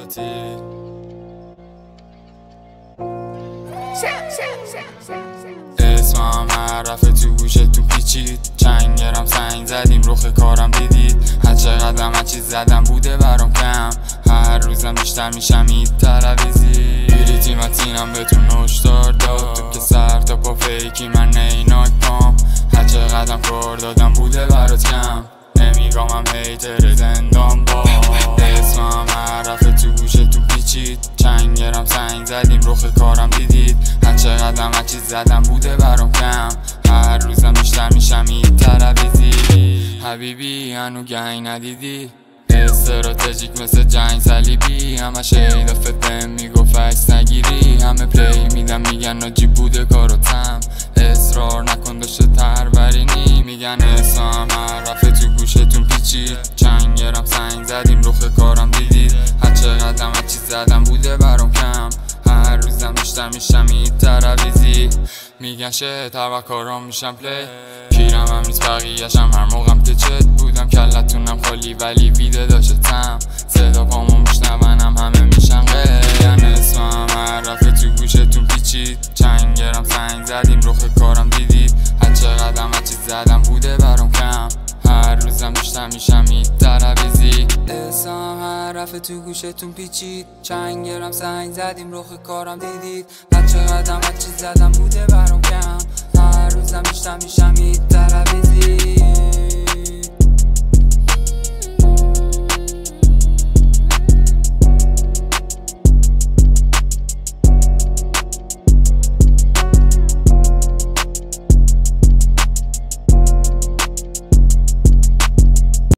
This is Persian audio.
فاتی اسمم رفت تو گوشتون پیچید چنگرم سنگ زدیم رخ کارم دیدید هر چقدرم هر چیز زدم بوده برام کم هر روزم بیشتر میشم این تلویزی بیریتی متینم بهتون هشدار داد تو که سر تا پا فیکی من ایناک پام هر چقدرم کار دادم بوده برات کم نمیگامم هیتر زندان با اسمم رفت تو گوشتون پیچید چنگرم سنگ زدیم رخ کارم دیدید هر چقدرم هر چیز زدم بوده برام کم هر روزم بیشتر میشم این تلویزی حبیبی هنو گنگ ندیدی استراتژیک مثل جنگ صلیبی همش ایدافت بهم میگفت عکس نگیری همه پلی میدم میگن ناجی بوده کاراتم اصرار نکن داشته تربرینی میگن اسمم رفت تو گوشتون پیچید چنگرم سنگ زدیم رخ کارم دیدید هر چقدرم هر چیز زدم بوده برام کم هر روزم بیشتر میشم این تلویزی میگن شه کارام میشم پلی پیرم هم نیست بقیه‌شم هر موقعم تچت بودم کلتونم خالی ولی ویده داشتم صدا پامو میشنونم همه میشن غیر اسمم رفت تو گوشتون پیچید چنگرم سنگ زدیم رخ کارم دیدید هر چقدرم هر چیز زدم بوده برام کم هر روزم بیشتر میشم این تلویزی اسمم رفت تو گوشتون پیچید چنگرم سنگ زدیم رخ کارم دیدید هر چقدرم هر چیز زدم بوده برام کم هر روزم بیشتر میشم این تلویزی